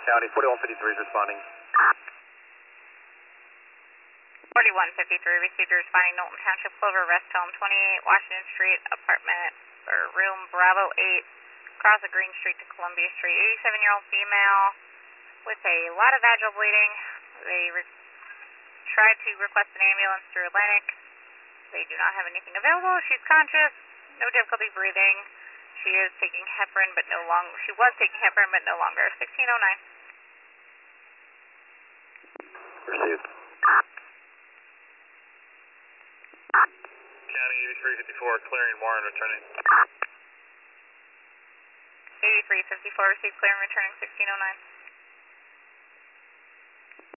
County, 4153 is responding. 4153 received a responding Knowlton Township Clover Rest Home, 28 Washington Street, apartment or room Bravo 8, across the Green Street to Columbia Street. 87-year-old female with a lot of vaginal bleeding. They tried to request an ambulance through Atlantic. They do not have anything available. She's conscious, no difficulty breathing. She is taking heparin, but no longer. She was taking heparin, but no longer. 1609. Received. County 8354, clearing Warren, returning. 8354 received, clearing, returning 1609.